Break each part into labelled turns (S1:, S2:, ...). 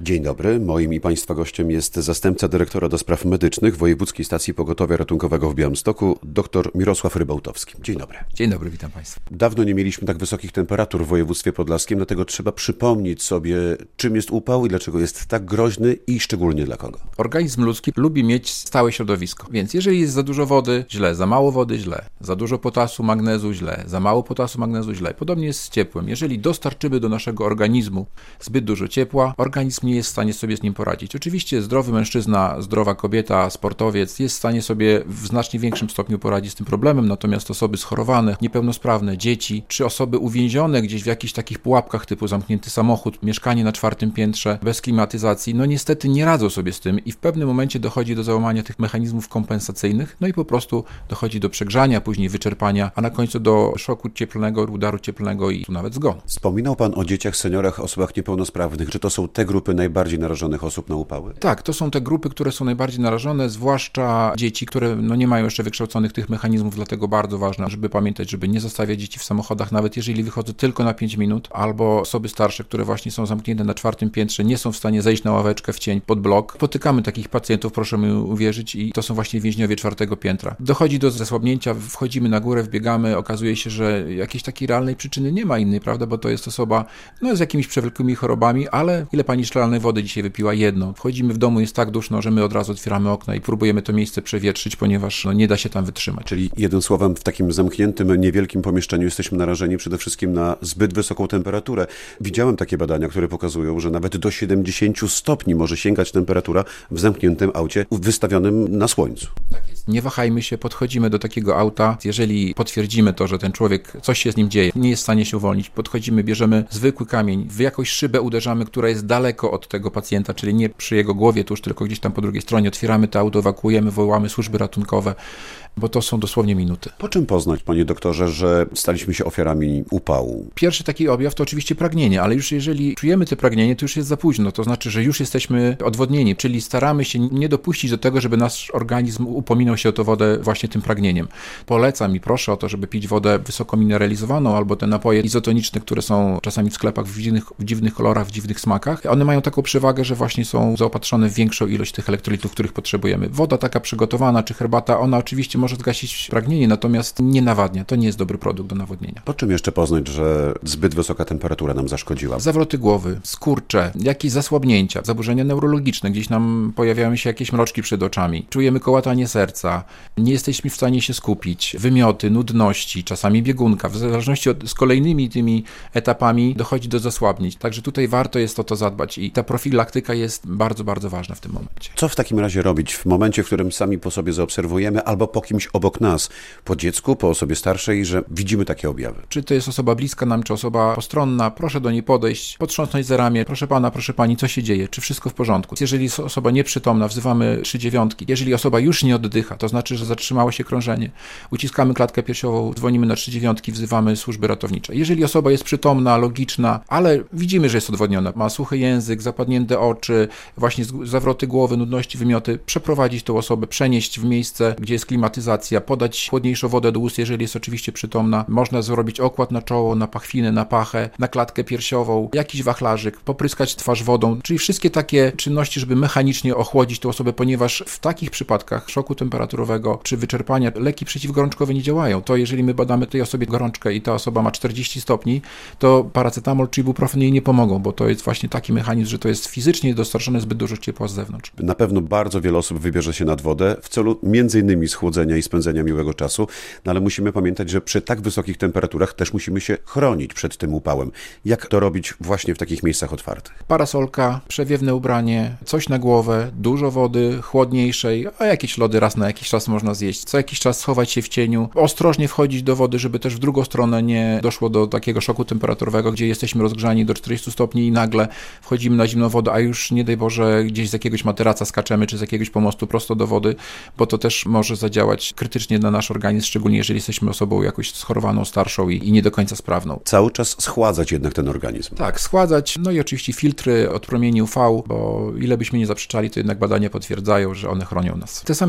S1: Dzień dobry, moim i Państwa gościem jest zastępca dyrektora do spraw medycznych Wojewódzkiej Stacji Pogotowia Ratunkowego w Białymstoku, dr Mirosław Rybałtowski. Dzień dobry.
S2: Dzień dobry, witam Państwa.
S1: Dawno nie mieliśmy tak wysokich temperatur w województwie podlaskim, dlatego trzeba przypomnieć sobie, czym jest upał i dlaczego jest tak groźny i szczególnie dla kogo.
S2: Organizm ludzki lubi mieć stałe środowisko, więc jeżeli jest za dużo wody, źle, za mało wody, źle, za dużo potasu, magnezu, źle, za mało potasu, magnezu, źle. Podobnie jest z ciepłem. Jeżeli dostarczymy do naszego organizmu zbyt dużo ciepła, organizm nie jest w stanie sobie z nim poradzić. Oczywiście zdrowy mężczyzna, zdrowa kobieta, sportowiec jest w stanie sobie w znacznie większym stopniu poradzić z tym problemem, natomiast osoby schorowane, niepełnosprawne, dzieci, czy osoby uwięzione gdzieś w jakichś takich pułapkach typu zamknięty samochód, mieszkanie na 4. piętrze, bez klimatyzacji, no niestety nie radzą sobie z tym i w pewnym momencie dochodzi do załamania tych mechanizmów kompensacyjnych, no i po prostu dochodzi do przegrzania, później wyczerpania, a na końcu do szoku cieplnego, udaru cieplnego i tu nawet zgonu.
S1: Wspominał Pan o dzieciach, seniorach, osobach niepełnosprawnych. Czy to są te grupy najbardziej narażonych osób na upały?
S2: Tak, to są te grupy, które są najbardziej narażone, zwłaszcza dzieci, które nie mają jeszcze wykształconych tych mechanizmów, dlatego bardzo ważne, żeby pamiętać, żeby nie zostawiać dzieci w samochodach, nawet jeżeli wychodzą tylko na 5 minut, albo osoby starsze, które właśnie są zamknięte na 4. piętrze, nie są w stanie zejść na ławeczkę w cień pod blok. Spotykamy takich pacjentów, proszę mi uwierzyć, i to są właśnie więźniowie 4. piętra. Dochodzi do zesłabnięcia, wchodzimy na górę, wbiegamy, okazuje się, że jakiejś takiej realnej przyczyny nie ma innej, prawda, bo to jest osoba z jakimiś przewlekłymi chorobami, ale ile pani szklannej wody dzisiaj wypiła? Jedno. Wchodzimy w domu, jest tak duszno, że my od razu otwieramy okna i próbujemy to miejsce przewietrzyć, ponieważ nie da się tam wytrzymać.
S1: Czyli jednym słowem w takim zamkniętym, niewielkim pomieszczeniu jesteśmy narażeni przede wszystkim na zbyt wysoką temperaturę. Widziałem takie badania, które pokazują, że nawet do 70 stopni może sięgać temperatura w zamkniętym aucie wystawionym na słońcu.
S2: Tak jest. Nie wahajmy się, podchodzimy do takiego auta. Jeżeli potwierdzimy to, że ten człowiek, coś się z nim dzieje, nie jest w stanie się uwolnić, podchodzimy, bierzemy zwykły kamień, w jakąś szybę uderzamy, która jest daleko od tego pacjenta, czyli nie przy jego głowie tuż, tylko gdzieś tam po drugiej stronie, otwieramy to auto, ewakuujemy, wołamy służby ratunkowe, bo to są dosłownie minuty.
S1: Po czym poznać, panie doktorze, że staliśmy się ofiarami upału?
S2: Pierwszy taki objaw to oczywiście pragnienie, ale już jeżeli czujemy to pragnienie, to już jest za późno. To znaczy, że już jesteśmy odwodnieni, czyli staramy się nie dopuścić do tego, żeby nasz organizm upominał się o tę wodę właśnie tym pragnieniem. Polecam i proszę o to, żeby pić wodę wysoko mineralizowaną albo te napoje izotoniczne, które są czasami w sklepach w dziwnych kolorach, w dziwnych smakach. One mają taką przewagę, że właśnie są zaopatrzone w większą ilość tych elektrolitów, których potrzebujemy. Woda taka przygotowana, czy herbata, ona oczywiście może zgasić pragnienie, natomiast nie nawadnia. To nie jest dobry produkt do nawodnienia.
S1: Po czym jeszcze poznać, że zbyt wysoka temperatura nam zaszkodziła?
S2: Zawroty głowy, skurcze, jakieś zasłabnięcia, zaburzenia neurologiczne, gdzieś nam pojawiają się jakieś mroczki przed oczami, czujemy kołatanie serca, nie jesteśmy w stanie się skupić, wymioty, nudności, czasami biegunka. W zależności z kolejnymi tymi etapami dochodzi do zasłabnięć. Także tutaj warto jest o to zadbać i ta profilaktyka jest bardzo, bardzo ważna w tym momencie.
S1: Co w takim razie robić w momencie, w którym sami po sobie zaobserwujemy albo po kimś obok nas, po dziecku, po osobie starszej, że widzimy takie objawy?
S2: Czy to jest osoba bliska nam, czy osoba postronna, proszę do niej podejść, potrząsnąć za ramię, proszę pana, proszę pani, co się dzieje, czy wszystko w porządku? Jeżeli jest osoba nieprzytomna, wzywamy 3-9. Jeżeli osoba już nie oddycha, to znaczy, że zatrzymało się krążenie, uciskamy klatkę piersiową, dzwonimy na 3-9, wzywamy służby ratownicze. Jeżeli osoba jest przytomna, logiczna, ale widzimy, że jest odwodniona, ma suchy język, zapadnięte oczy, właśnie zawroty głowy, nudności, wymioty, przeprowadzić tą osobę, przenieść w miejsce, gdzie jest klimatyzacja, podać chłodniejszą wodę do ust, jeżeli jest oczywiście przytomna. Można zrobić okład na czoło, na pachwinę, na pachę, na klatkę piersiową, jakiś wachlarzyk, popryskać twarz wodą, czyli wszystkie takie czynności, żeby mechanicznie ochłodzić tę osobę, ponieważ w takich przypadkach szoku temperaturowego czy wyczerpania leki przeciwgorączkowe nie działają. To jeżeli my badamy tej osobie gorączkę i ta osoba ma 40 stopni, to paracetamol czy ibuprofen jej nie pomogą, bo to jest właśnie taki mechanizm, że to jest fizycznie dostarczone zbyt dużo ciepła z zewnątrz.
S1: Na pewno bardzo wiele osób wybierze się nad wodę w celu m.in. schłodzenia i spędzenia miłego czasu, no ale musimy pamiętać, że przy tak wysokich temperaturach też musimy się chronić przed tym upałem. Jak to robić właśnie w takich miejscach otwartych?
S2: Parasolka, przewiewne ubranie, coś na głowę, dużo wody, chłodniejszej, a jakieś lody raz na jakiś czas można zjeść. Co jakiś czas schować się w cieniu, ostrożnie wchodzić do wody, żeby też w drugą stronę nie doszło do takiego szoku temperaturowego, gdzie jesteśmy rozgrzani do 40 stopni i nagle wchodzimy na zimną wodę, a już nie daj Boże gdzieś z jakiegoś materaca skaczemy, czy z jakiegoś pomostu prosto do wody, bo to też może zadziałać krytycznie na nasz organizm, szczególnie jeżeli jesteśmy osobą jakoś schorowaną, starszą i nie do końca sprawną.
S1: Cały czas schładzać jednak ten organizm.
S2: Tak, schładzać, no i oczywiście filtry od promieni UV, bo ile byśmy nie zaprzeczali, to jednak badania potwierdzają, że one chronią nas. Te same zasady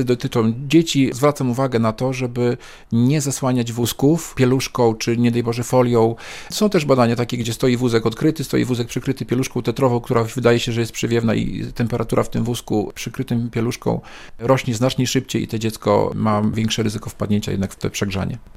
S2: dotyczą dzieci, zwracam uwagę na to, żeby nie zasłaniać wózków pieluszką, czy nie daj Boże folią. Są też badania takie, gdzie stoi wózek odkryty, stoi wózek przykryty pieluszką tetrową, która wydaje się, że jest przewiewna i temperatura w tym wózku przykrytym pieluszką rośnie znacznie szybciej i to dziecko ma większe ryzyko wpadnięcia jednak w to przegrzanie.